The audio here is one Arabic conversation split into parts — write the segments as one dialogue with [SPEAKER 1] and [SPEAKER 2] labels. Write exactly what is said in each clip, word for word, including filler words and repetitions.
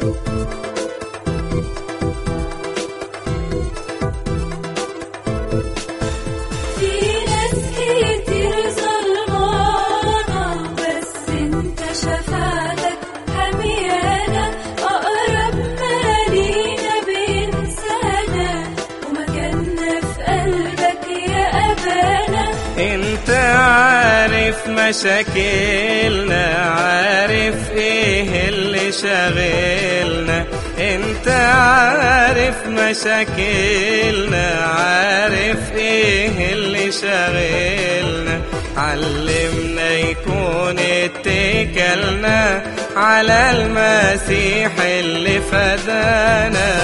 [SPEAKER 1] انت عارف مشاكلنا، عارف ايه اللي شاغلنا. انت عارف مشاكلنا، عارف ايه اللي شاغلنا. علمنا يكون اتكلنا على المسيح اللي فدانا.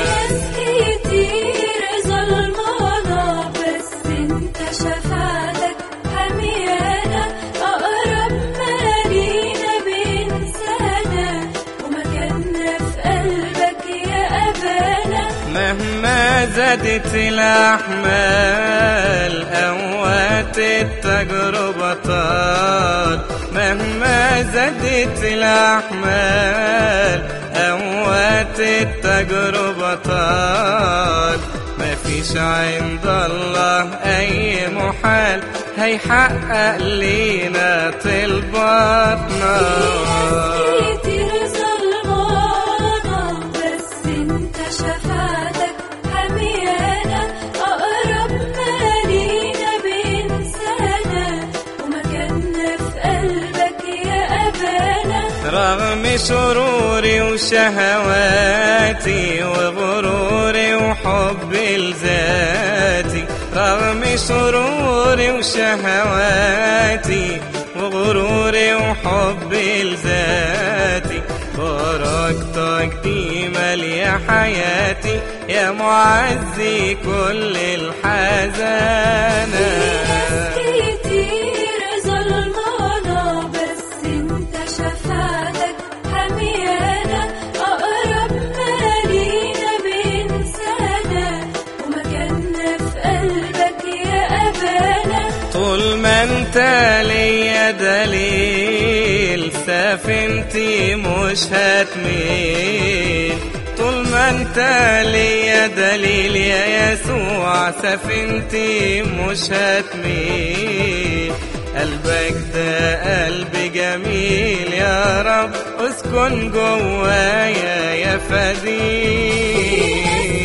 [SPEAKER 1] مهما زادت الأحمال أوقات التجربة طال. مهما زادت الأحمال أوقات التجربة طال. مفيش عند الله أي محال، هيحقق لينا طلباتنا. رغم شروري وشهواتي وغروري وحبي لذاتي، رغم شروري وشهواتي وغروري وحبي لذاتي، بركتك دي مالية حياتي يا معزي كل الحزانة. طول ما انت ليا دليل سفينتي مش هتميل. طول ما انت ليا دليل يا يسوع سفينتي مش هتميل. قلبك ده قلب جميل يا رب، اسكن جوايا يا فديل.